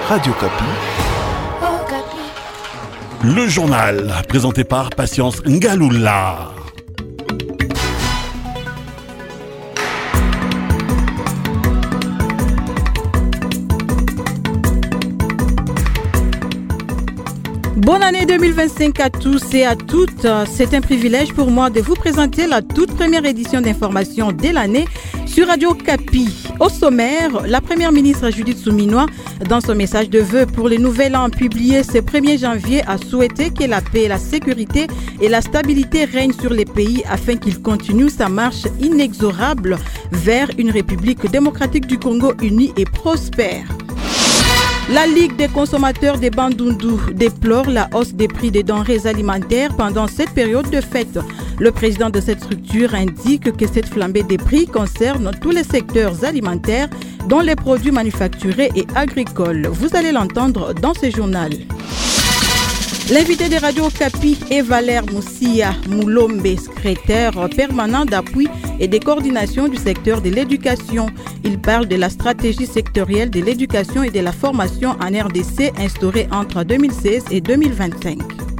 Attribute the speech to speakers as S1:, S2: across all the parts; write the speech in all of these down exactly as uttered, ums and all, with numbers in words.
S1: Radio Kapi. Le journal, présenté par Patience Ngaloula.
S2: Bonne année deux mille vingt-cinq à tous et à toutes. C'est un privilège pour moi de vous présenter la toute première édition d'information de l'année sur Radio Kapi. Au sommaire, la première ministre Judith Suminwa, dans son message de vœux pour le nouvel an publié ce premier janvier, a souhaité que la paix, la sécurité et la stabilité règnent sur les pays afin qu'il continue sa marche inexorable vers une République démocratique du Congo unie et prospère. La Ligue des consommateurs des Bandundu déplore la hausse des prix des denrées alimentaires pendant cette période de fête. Le président de cette structure indique que cette flambée des prix concerne tous les secteurs alimentaires, dont les produits manufacturés et agricoles. Vous allez l'entendre dans ce journal. L'invité de Radio Kapi est Valère Moussia Moulombe, secrétaire permanent d'appui et de coordination du secteur de l'éducation. Il parle de la stratégie sectorielle de l'éducation et de la formation en R D C instaurée entre deux mille seize et deux mille vingt-cinq.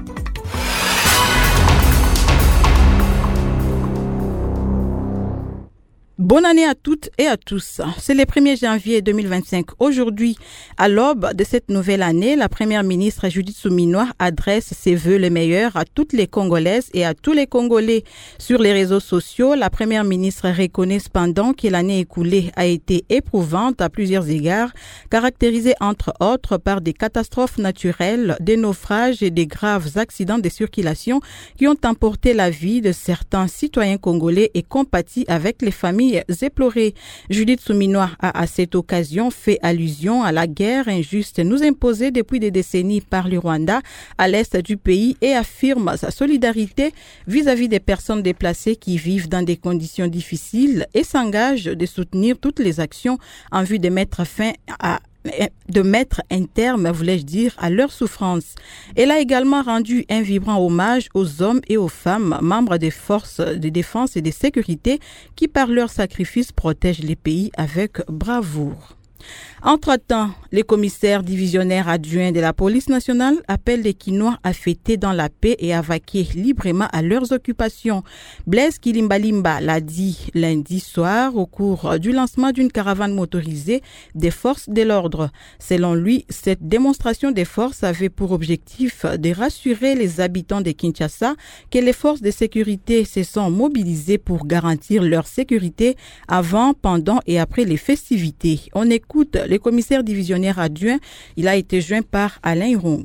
S2: Bonne année à toutes et à tous. C'est le premier janvier deux mille vingt-cinq. Aujourd'hui, à l'aube de cette nouvelle année, la première ministre Judith Suminwa adresse ses vœux les meilleurs à toutes les Congolaises et à tous les Congolais. Sur les réseaux sociaux, la première ministre reconnaît cependant que l'année écoulée a été éprouvante à plusieurs égards, caractérisée entre autres par des catastrophes naturelles, des naufrages et des graves accidents de circulation qui ont emporté la vie de certains citoyens congolais et compatit avec les familles éplorées. Judith Suminwa a à cette occasion fait allusion à la guerre injuste nous imposée depuis des décennies par le Rwanda à l'est du pays et affirme sa solidarité vis-à-vis des personnes déplacées qui vivent dans des conditions difficiles et s'engage de soutenir toutes les actions en vue de mettre fin à de mettre un terme, voulais-je dire, à leur souffrance. Elle a également rendu un vibrant hommage aux hommes et aux femmes, membres des forces de défense et de sécurité, qui par leur sacrifice protègent les pays avec bravoure. Entre-temps, les commissaires divisionnaires adjoints de la police nationale appellent les Kinois à fêter dans la paix et à vaquer librement à leurs occupations. Blaise Kilimbalimba l'a dit lundi soir au cours du lancement d'une caravane motorisée des forces de l'ordre. Selon lui, cette démonstration des forces avait pour objectif de rassurer les habitants de Kinshasa que les forces de sécurité se sont mobilisées pour garantir leur sécurité avant, pendant et après les festivités. On écoute le commissaire divisionnaire adjoint. Il a été joint par Alain Irong.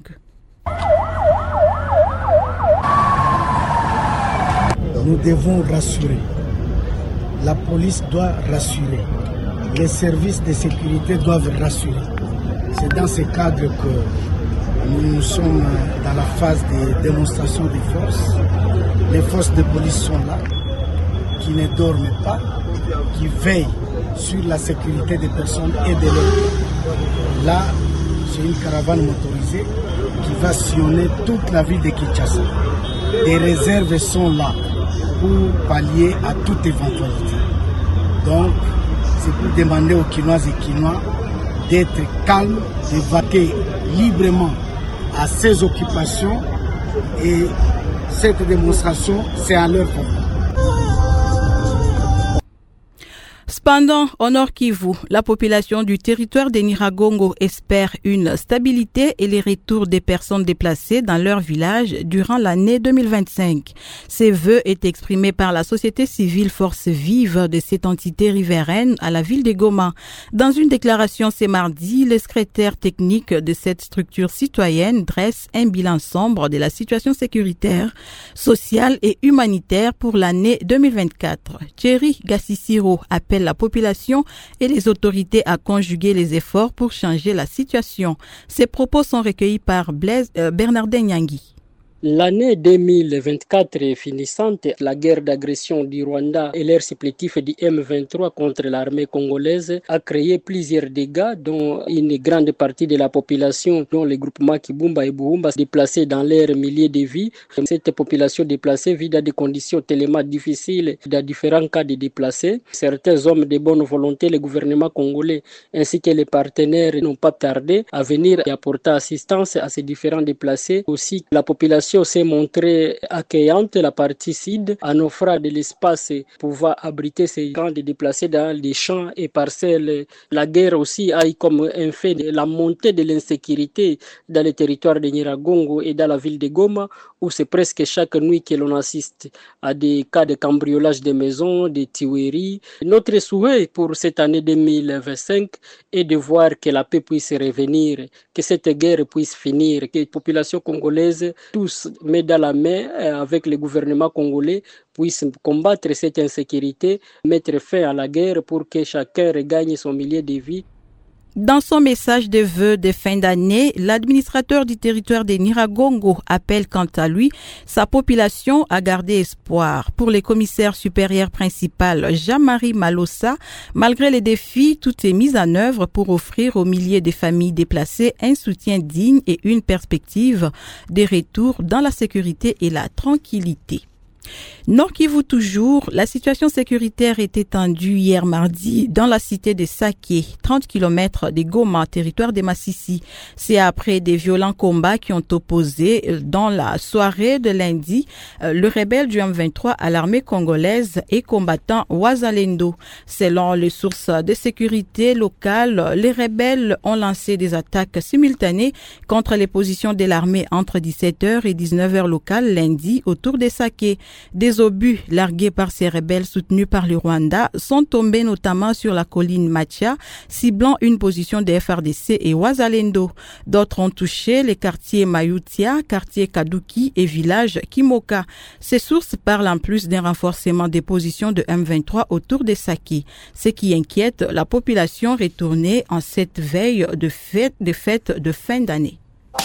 S3: Nous devons rassurer. La police doit rassurer. Les services de sécurité doivent rassurer. C'est dans ce cadre que nous sommes dans la phase de démonstration des forces. Les forces de police sont là, qui ne dorment pas, qui veillent sur la sécurité des personnes et de l'autre. Là, c'est une caravane motorisée qui va sillonner toute la ville de Kinshasa. Les réserves sont là pour pallier à toute éventualité. Donc, c'est pour demander aux Kinoises et Kinois d'être calmes, de vaquer librement à ces occupations et cette démonstration, c'est à leur faveur.
S2: Cependant, au Nord Kivu, la population du territoire de Nyiragongo espère une stabilité et les retours des personnes déplacées dans leur village durant l'année deux mille vingt-cinq. Ces vœux est exprimés par la société civile Force Vive de cette entité riveraine à la ville de Goma. Dans une déclaration ce mardi, le secrétaire technique de cette structure citoyenne dresse un bilan sombre de la situation sécuritaire, sociale et humanitaire pour l'année deux mille vingt-quatre. Thierry Gassissiro appelle la population et les autorités à conjuguer les efforts pour changer la situation. Ces propos sont recueillis par Blaise, euh, Bernardin Nyangui.
S4: L'année deux mille vingt-quatre est finissante. La guerre d'agression du Rwanda et l'ère supplétif du M vingt-trois contre l'armée congolaise a créé plusieurs dégâts, dont une grande partie de la population, dont les groupements Kibumba et Buhumba, déplacés dans leur milieu de vie. Cette population déplacée vit dans des conditions tellement difficiles, dans différents cas de déplacés. Certains hommes de bonne volonté, le gouvernement congolais ainsi que les partenaires n'ont pas tardé à venir et apporter assistance à ces différents déplacés. Aussi, la population s'est montrée accueillante, la partie sud, en offrant de l'espace pour pouvoir abriter ces camps de déplacés dans les champs et parcelles. La guerre aussi a eu comme un fait de la montée de l'insécurité dans le territoire de Nyiragongo et dans la ville de Goma, où c'est presque chaque nuit que l'on assiste à des cas de cambriolage de maisons, de tueries. Notre souhait pour cette année deux mille vingt-cinq est de voir que la paix puisse revenir, que cette guerre puisse finir, que les populations congolaises, tous main dans la main avec le gouvernement congolais, puissent combattre cette insécurité, mettre fin à la guerre pour que chacun regagne son milieu de vie.
S2: Dans son message de vœux de fin d'année, l'administrateur du territoire de Nyiragongo appelle quant à lui sa population à garder espoir. Pour le commissaire supérieur principal Jean-Marie Malossa, malgré les défis, tout est mis en œuvre pour offrir aux milliers de familles déplacées un soutien digne et une perspective de retour dans la sécurité et la tranquillité. Nord Kivu toujours, la situation sécuritaire était tendue hier mardi dans la cité de Saké, trente kilomètres de Goma, territoire de Massissi. C'est après des violents combats qui ont opposé dans la soirée de lundi le rebelle du M vingt-trois à l'armée congolaise et combattant Wazalendo. Selon les sources de sécurité locales, les rebelles ont lancé des attaques simultanées contre les positions de l'armée entre dix-sept heures et dix-neuf heures locales lundi autour de Saké. Des obus largués par ces rebelles soutenus par le Rwanda sont tombés notamment sur la colline Macha, ciblant une position des F R D C et Wazalendo. D'autres ont touché les quartiers Mayutia, quartier Kaduki et village Kimoka. Ces sources parlent en plus d'un renforcement des positions de M vingt-trois autour de Saké, ce qui inquiète la population retournée en cette veille de fête de, fête de fin d'année.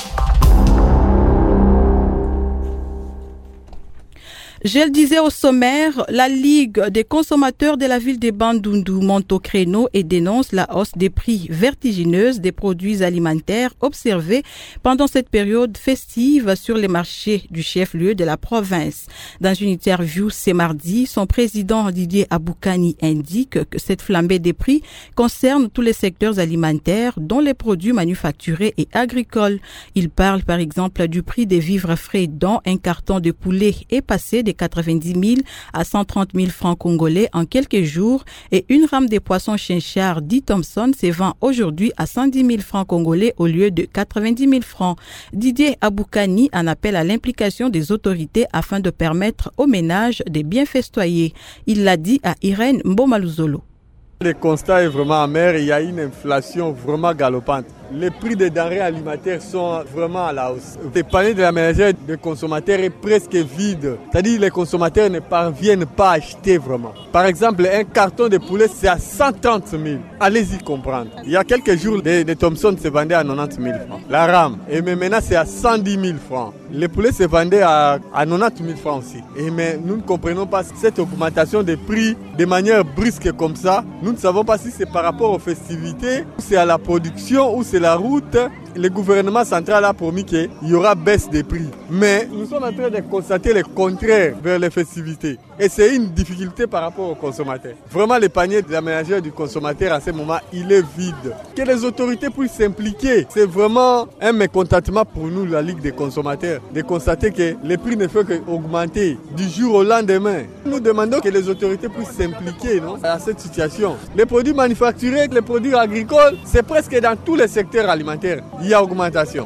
S2: Je le disais au sommaire, la Ligue des consommateurs de la ville de Bandundu monte au créneau et dénonce la hausse des prix vertigineuse des produits alimentaires observés pendant cette période festive sur les marchés du chef-lieu de la province. Dans une interview ce mardi, son président Didier Aboukani indique que cette flambée des prix concerne tous les secteurs alimentaires, dont les produits manufacturés et agricoles. Il parle par exemple du prix des vivres frais, dont un carton de poulet est passé de quatre-vingt-dix mille à cent trente mille francs congolais en quelques jours et une rame de poissons Chinchard dit Thompson se vend aujourd'hui à cent dix mille francs congolais au lieu de quatre-vingt-dix mille francs. Didier Aboukani en appelle à l'implication des autorités afin de permettre aux ménages de bien festoyer. Il l'a dit à Irène Mbomaluzolo.
S5: Le constat est vraiment amer, il y a une inflation vraiment galopante. Les prix des denrées alimentaires sont vraiment à la hausse. Le panier de la ménagère des consommateurs est presque vide. C'est-à-dire que les consommateurs ne parviennent pas à acheter vraiment. Par exemple, un carton de poulet, c'est à cent trente mille. Allez-y comprendre. Il y a quelques jours, les, les Thompson se vendaient à quatre-vingt-dix mille francs. La rame. Et mais maintenant, c'est à cent dix mille francs. Les poulets se vendaient à, à quatre-vingt-dix mille francs aussi. Et mais nous ne comprenons pas cette augmentation des prix de manière brusque comme ça. Nous ne savons pas si c'est par rapport aux festivités, ou c'est à la production, ou c'est la route. Le gouvernement central a promis qu'il y aura baisse des prix. Mais nous sommes en train de constater le contraire vers les festivités. Et c'est une difficulté par rapport aux consommateurs. Vraiment, le panier de la ménagère du consommateur à ce moment, il est vide. Que les autorités puissent s'impliquer. C'est vraiment un mécontentement pour nous, la Ligue des consommateurs, de constater que les prix ne font qu'augmenter du jour au lendemain. Nous demandons que les autorités puissent s'impliquer non, à cette situation. Les produits manufacturés, les produits agricoles, c'est presque dans tous les secteurs alimentaires. Il y a augmentation.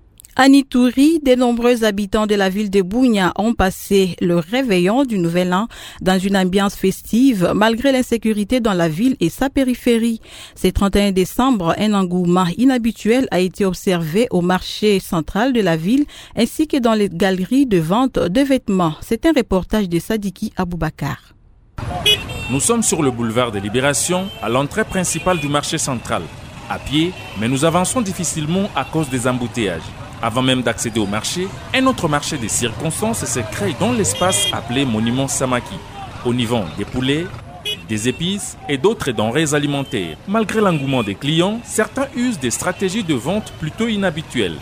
S2: À Nitouri, de nombreux habitants de la ville de Bunia ont passé le réveillon du Nouvel An dans une ambiance festive malgré l'insécurité dans la ville et sa périphérie. Ce trente et un décembre, un engouement inhabituel a été observé au marché central de la ville ainsi que dans les galeries de vente de vêtements. C'est un reportage de Sadiki Aboubakar.
S6: Nous sommes sur le boulevard de Libération, à l'entrée principale du marché central. À pied, mais nous avançons difficilement à cause des embouteillages. Avant même d'accéder au marché, un autre marché des circonstances se crée dans l'espace appelé Monument Samaki. On y vend des poulets, des épices et d'autres denrées alimentaires. Malgré l'engouement des clients, certains usent des stratégies de vente plutôt inhabituelles.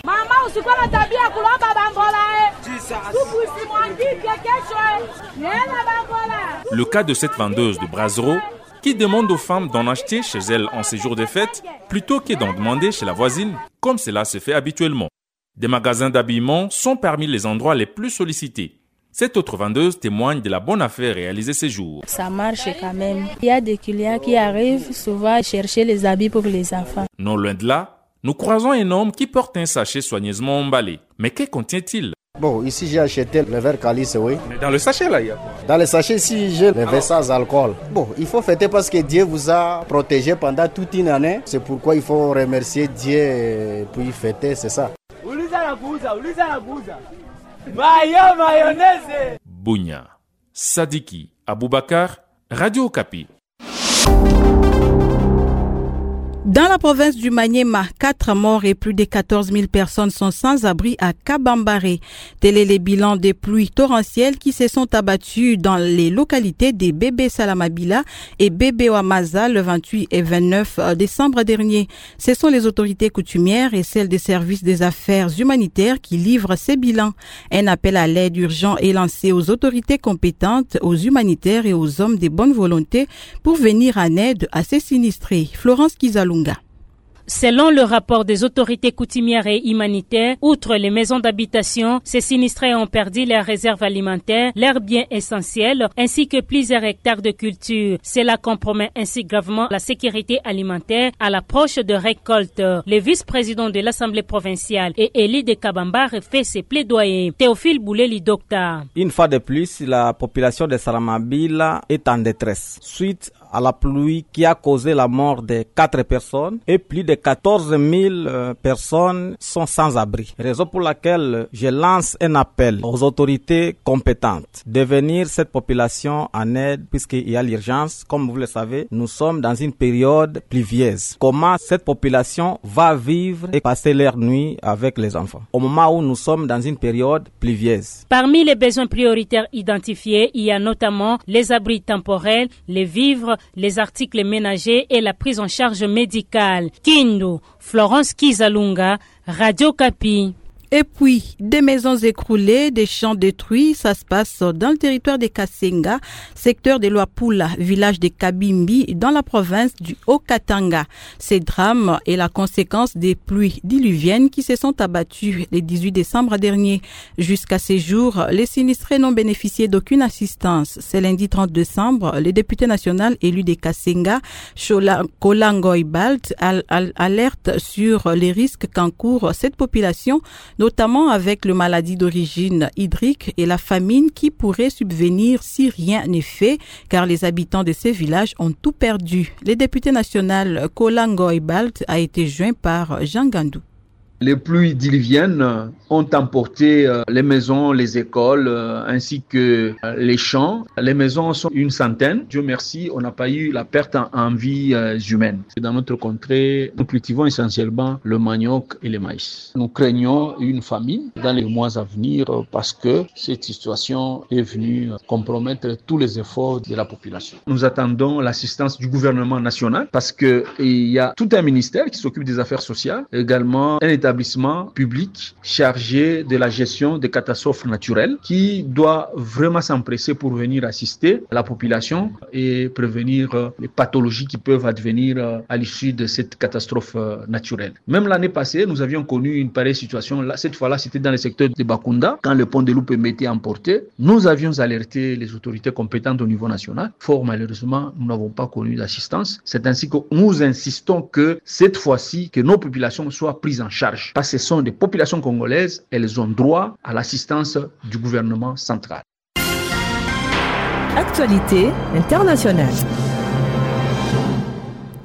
S6: Le cas de cette vendeuse de brasserie qui demande aux femmes d'en acheter chez elle en séjour de fête plutôt que d'en demander chez la voisine, comme cela se fait habituellement. Des magasins d'habillement sont parmi les endroits les plus sollicités. Cette autre vendeuse témoigne de la bonne affaire réalisée ces jours.
S7: Ça marche quand même. Il y a des clients qui arrivent souvent chercher les habits pour les enfants.
S6: Non loin de là, nous croisons un homme qui porte un sachet soigneusement emballé. Mais que contient-il?
S8: Bon, ici j'ai acheté le verre calice, oui.
S9: Mais dans le sachet là, il y a quoi? Dans
S8: le sachet, si j'ai le verre sans alcool. Bon, il faut fêter parce que Dieu vous a protégé pendant toute une année. C'est pourquoi il faut remercier Dieu et puis fêter, c'est ça.
S6: Mayo mayonnaise. Bounia, Sadiki, Aboubakar, Radio Okapi.
S2: Dans la province du Maniema, quatre morts et plus de quatorze mille personnes sont sans abri à Kabambare. Tel est le bilan des pluies torrentielles qui se sont abattues dans les localités des Bébé Salamabila et Bébé Wamaza le vingt-huit et vingt-neuf décembre dernier. Ce sont les autorités coutumières et celles des services des affaires humanitaires qui livrent ces bilans. Un appel à l'aide urgent est lancé aux autorités compétentes, aux humanitaires et aux hommes de bonne volonté pour venir en aide à ces sinistrés. Florence Kizalunga.
S10: Selon le rapport des autorités coutumières et humanitaires, outre les maisons d'habitation, ces sinistrés ont perdu leurs réserves alimentaires, leurs biens essentiels, ainsi que plusieurs hectares de culture. Cela compromet ainsi gravement la sécurité alimentaire à l'approche de récolte. Le vice-président de l'Assemblée provinciale et Élie de Kabambare fait ses plaidoyers. Théophile Bouleli, docteur.
S11: Une fois de plus, la population de Salamabila est en détresse suite à la pluie qui a causé la mort de quatre personnes et plus de quatorze mille euh, personnes sont sans abri. Raison pour laquelle je lance un appel aux autorités compétentes de venir cette population en aide puisqu'il y a l'urgence. Comme vous le savez, nous sommes dans une période pluvieuse. Comment cette population va vivre et passer leur nuit avec les enfants au moment où nous sommes dans une période pluvieuse?
S10: Parmi les besoins prioritaires identifiés, il y a notamment les abris temporaires, les vivres, les articles ménagers et la prise en charge médicale. Kindu, Florence Kizalunga, Radio Okapi.
S2: Et puis, des maisons écroulées, des champs détruits, ça se passe dans le territoire de Kasenga, secteur de Luapula, village de Kabimbi, dans la province du Haut-Katanga. Ces drames est la conséquence des pluies diluviennes qui se sont abattues le dix-huit décembre dernier. Jusqu'à ces jours, les sinistrés n'ont bénéficié d'aucune assistance. Ce lundi trente décembre, le député national élu de Kasenga, Kolangoy Balt, alerte sur les risques qu'encourt cette population, notamment avec le maladie d'origine hydrique et la famine qui pourrait subvenir si rien n'est fait, car les habitants de ces villages ont tout perdu. Le député national Kolangoy Balt a été joint par Jean Gandou.
S12: Les pluies diluviennes ont emporté les maisons, les écoles, ainsi que les champs. Les maisons sont une centaine. Dieu merci, on n'a pas eu la perte en vie humaine. Dans notre contrée, nous cultivons essentiellement le manioc et le maïs. Nous craignons une famine dans les mois à venir parce que cette situation est venue compromettre tous les efforts de la population. Nous attendons l'assistance du gouvernement national parce qu'il y a tout un ministère qui s'occupe des affaires sociales, également un établissement public chargé de la gestion des catastrophes naturelles qui doit vraiment s'empresser pour venir assister la population et prévenir les pathologies qui peuvent advenir à l'issue de cette catastrophe naturelle. Même l'année passée, nous avions connu une pareille situation. Cette fois-là, c'était dans le secteur de Bakunda, quand le pont de Loupemé était emporté. Nous avions alerté les autorités compétentes au niveau national. Fort malheureusement, nous n'avons pas connu d'assistance. C'est ainsi que nous insistons que cette fois-ci, que nos populations soient prises en charge. Parce que ce sont des populations congolaises, elles ont droit à l'assistance du gouvernement central.
S13: Actualité internationale.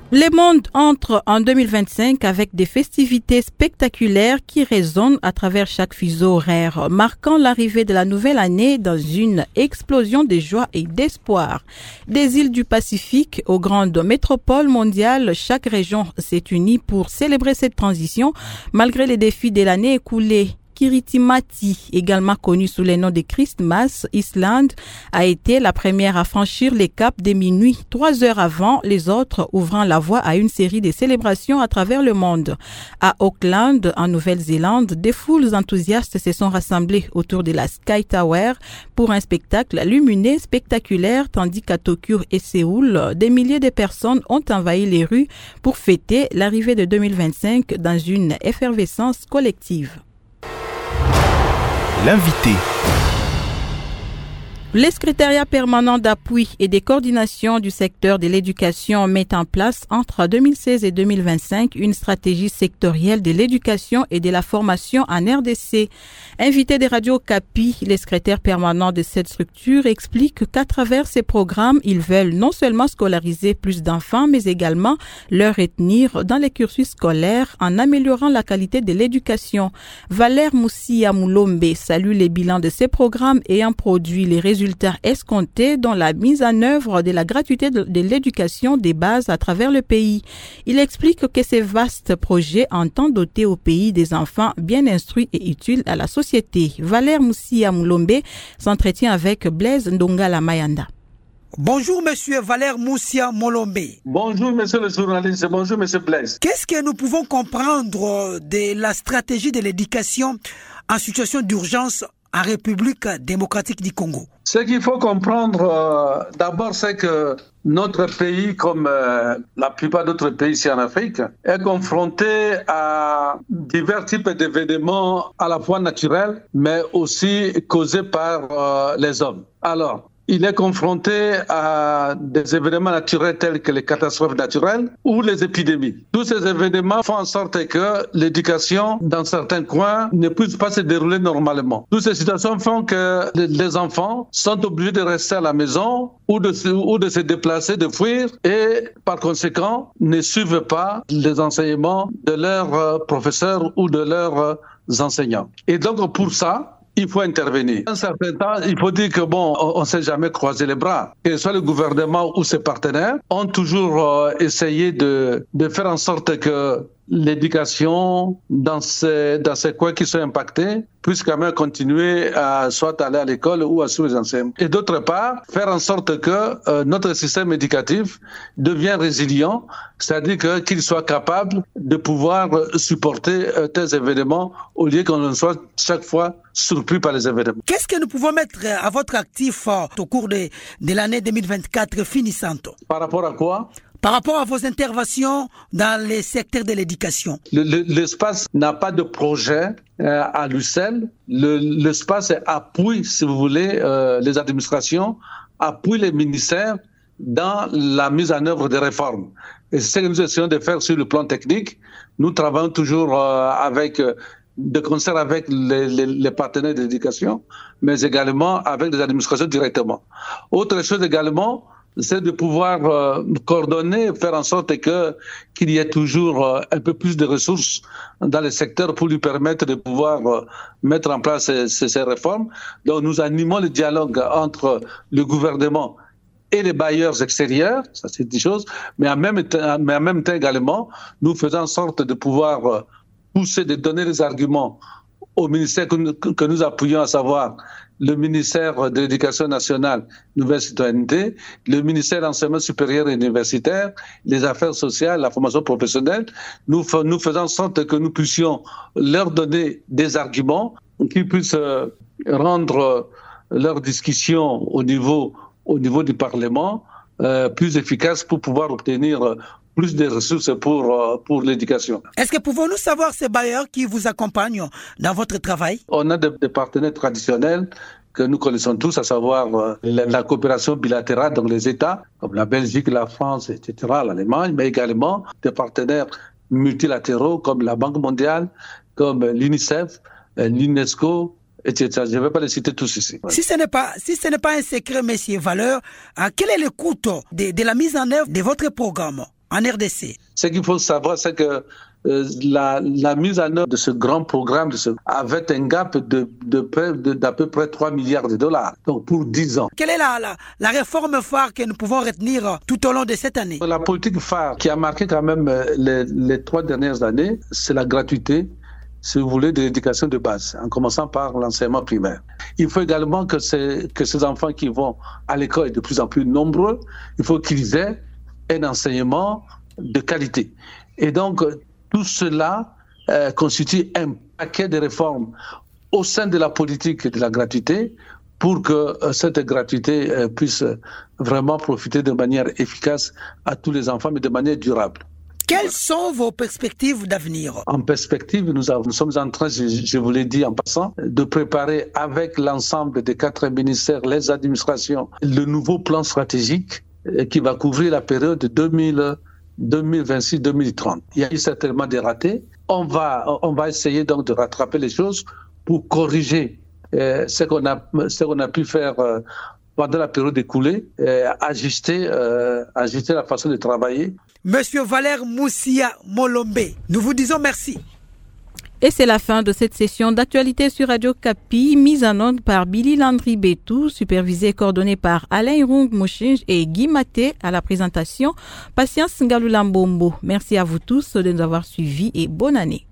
S2: Le monde entre en deux mille vingt-cinq avec des festivités spectaculaires qui résonnent à travers chaque fuseau horaire, marquant l'arrivée de la nouvelle année dans une explosion de joie et d'espoir. Des îles du Pacifique aux grandes métropoles mondiales, chaque région s'est unie pour célébrer cette transition malgré les défis de l'année écoulée. Kiritimati, également connu sous les noms de Christmas Island, a été la première à franchir les caps des minuit, trois heures avant les autres, ouvrant la voie à une série de célébrations à travers le monde. À Auckland, en Nouvelle-Zélande, des foules enthousiastes se sont rassemblées autour de la Sky Tower pour un spectacle lumineux spectaculaire, tandis qu'à Tokyo et Séoul, des milliers de personnes ont envahi les rues pour fêter l'arrivée de deux mille vingt-cinq dans une effervescence collective.
S9: L'invité.
S2: Le secrétariat permanent d'appui et de coordination du secteur de l'éducation met en place entre deux mille seize et deux mille vingt-cinq une stratégie sectorielle de l'éducation et de la formation en R D C. Invité de Radio Capi, le secrétaire permanent de cette structure explique qu'à travers ces programmes, ils veulent non seulement scolariser plus d'enfants, mais également leur retenir dans les cursus scolaires en améliorant la qualité de l'éducation. Valère Moussia Moulombe salue les bilans de ces programmes ayant produit les résultats résultats escomptés dans la mise en œuvre de la gratuité de, de l'éducation des bases à travers le pays. Il explique que ces vastes projets entendent doter au pays des enfants bien instruits et utiles à la société. Valère Moussia Moulombe s'entretient avec Blaise Ndongala Mayanda.
S13: Bonjour Monsieur Valère Moussia Moulombe.
S14: Bonjour Monsieur le journaliste, bonjour Monsieur Blaise.
S13: Qu'est-ce que nous pouvons comprendre de la stratégie de l'éducation en situation d'urgence en République démocratique du Congo?
S14: Ce qu'il faut comprendre euh, d'abord, c'est que notre pays, comme euh, la plupart d'autres pays ici en Afrique, est confronté à divers types d'événements à la fois naturels, mais aussi causés par euh, les hommes. Alors, il est confronté à des événements naturels tels que les catastrophes naturelles ou les épidémies. Tous ces événements font en sorte que l'éducation, dans certains coins, ne puisse pas se dérouler normalement. Toutes ces situations font que les enfants sont obligés de rester à la maison ou de se, ou de se déplacer, de fuir, et par conséquent, ne suivent pas les enseignements de leurs professeurs ou de leurs enseignants. Et donc, pour ça, il faut intervenir. Dans un certain temps, il faut dire que bon, on ne s'est jamais croisé les bras. Que ce soit le gouvernement ou ses partenaires ont toujours euh, essayé de, de faire en sorte que l'éducation dans ces, dans ces coins qui sont impactés puisse quand même continuer à soit aller à l'école ou à suivre les enseignements. Et d'autre part, faire en sorte que euh, notre système éducatif devienne résilient, c'est-à-dire que, qu'il soit capable de pouvoir supporter euh, tels événements au lieu qu'on ne soit chaque fois surpris par les événements.
S13: Qu'est-ce que nous pouvons mettre à votre actif euh, au cours de, de l'année deux mille vingt-quatre finissante? Par
S14: rapport à quoi?
S13: Par rapport à vos interventions dans les secteurs de l'éducation.
S14: Le, le, l'espace n'a pas de projet euh, à lui seul. Le, l'espace appuie, si vous voulez, euh, les administrations, appuie les ministères dans la mise en œuvre des réformes. Et c'est ce que nous essayons de faire sur le plan technique. Nous travaillons toujours euh, avec... Euh, de concert avec les, les, les partenaires de l'éducation, mais également avec les administrations directement. Autre chose également, c'est de pouvoir euh, coordonner, faire en sorte que qu'il y ait toujours euh, un peu plus de ressources dans les secteurs pour lui permettre de pouvoir euh, mettre en place ces, ces, ces réformes. Donc nous animons le dialogue entre le gouvernement et les bailleurs extérieurs, ça c'est des choses, mais en même temps, mais en même temps également, nous faisons en sorte de pouvoir euh, pousser, de donner des arguments au ministère que nous, que nous appuyons, à savoir le ministère de l'Éducation nationale, Nouvelle Citoyenneté, le ministère de l'Enseignement supérieur et universitaire, les affaires sociales, la formation professionnelle. Nous, nous faisons en sorte que nous puissions leur donner des arguments qui puissent rendre leur discussion au niveau, au niveau du Parlement euh, plus efficace pour pouvoir obtenir plus de ressources pour, pour l'éducation.
S13: Est-ce que pouvons-nous savoir ces bailleurs qui vous accompagnent dans votre travail?
S14: On a des, des partenaires traditionnels que nous connaissons tous, à savoir euh, la, la coopération bilatérale dans les États, comme la Belgique, la France, et cetera, l'Allemagne, mais également des partenaires multilatéraux comme la Banque mondiale, comme l'UNICEF, l'UNESCO, et cetera. Je ne vais pas les citer tous ici.
S13: Si ce n'est pas, si ce n'est pas un secret, messieurs Valeur, quel est le coût de, de la mise en œuvre de votre programme? en R D C.
S14: Ce qu'il faut savoir, c'est que euh, la, la mise en œuvre de ce grand programme de ce, avait un gap de, de, de, d'à peu près trois milliards de dollars, donc pour dix ans.
S13: Quelle est la, la, la réforme phare que nous pouvons retenir tout au long de cette année?
S14: La politique phare qui a marqué quand même les, les trois dernières années, c'est la gratuité, si vous voulez, de l'éducation de base, en commençant par l'enseignement primaire. Il faut également que, ces, que ces enfants qui vont à l'école et de plus en plus nombreux, il faut qu'ils aient un enseignement de qualité. Et donc, tout cela euh, constitue un paquet de réformes au sein de la politique de la gratuité pour que euh, cette gratuité euh, puisse vraiment profiter de manière efficace à tous les enfants, mais de manière durable.
S13: Quelles sont vos perspectives d'avenir?
S14: En perspective, nous, avons, nous sommes en train, je, je vous l'ai dit en passant, de préparer avec l'ensemble des quatre ministères, les administrations, le nouveau plan stratégique euh, qui va couvrir la période de deux mille vingt-six deux mille trente. Il y a eu certainement des ratés. On va, on va essayer donc de rattraper les choses pour corriger euh, ce qu'on a, ce qu'on a pu faire euh, pendant la période écoulée, euh, ajuster, euh, ajuster la façon de travailler.
S13: Monsieur Valère Moussia Molombe, nous vous disons merci.
S2: Et c'est la fin de cette session d'actualité sur Radio Kapi, mise en onde par Billy Landry Betou, supervisée et coordonnée par Alain Irung Mouchinge et Guy Maté à la présentation. Patience Ngalulambombo. Merci à vous tous de nous avoir suivis et bonne année.